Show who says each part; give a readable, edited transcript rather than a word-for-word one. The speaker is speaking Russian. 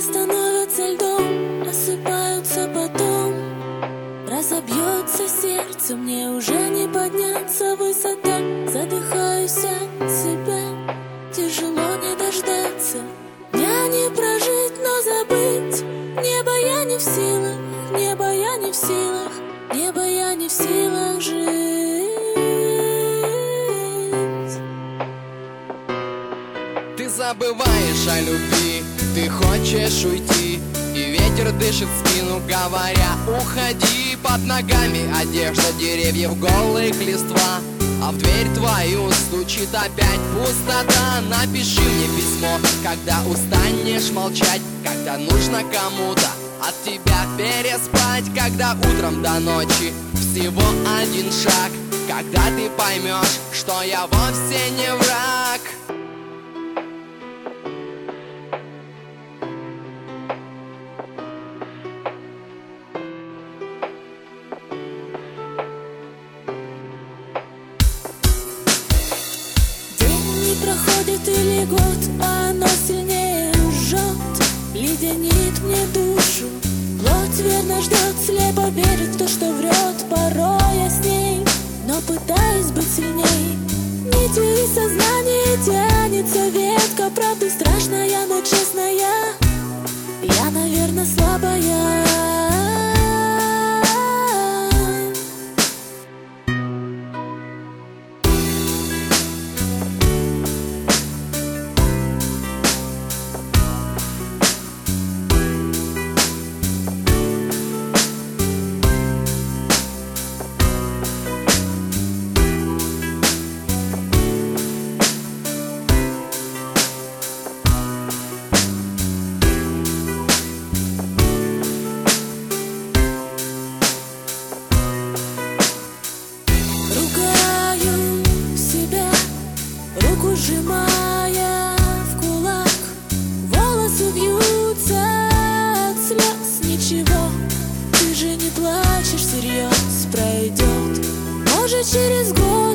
Speaker 1: становятся льдом, осыпаются потом. Разобьется сердце, мне уже не подняться высота. Задыхаюсь от себя, тяжело не дождаться. Дня не прожить, но забыть. Небо я не в силах, небо я не в силах, небо я не в силах жить.
Speaker 2: Ты забываешь о любви, ты хочешь уйти, и ветер дышит в спину, говоря: уходи. Под ногами одежда деревьев, голых листва, а в дверь твою стучит опять пустота. Напиши мне письмо, когда устанешь молчать, когда нужно кому-то от тебя переспать, когда утром до ночи всего один шаг, когда ты поймешь, что я вовсе не враг.
Speaker 1: Проходит или год, а оно сильнее жжет, леденит мне душу. Плоть верно ждет, слепо верит в то, что врет. Порой я с ней, но пытаюсь быть сильней. Нитью из сознания тянется ветка правды страшная, но честная. Я, наверное, слабая. Руку сжимая в кулак, волосы вьются от слез. Ничего, ты же не плачешь, всерьез пройдет. Может, через год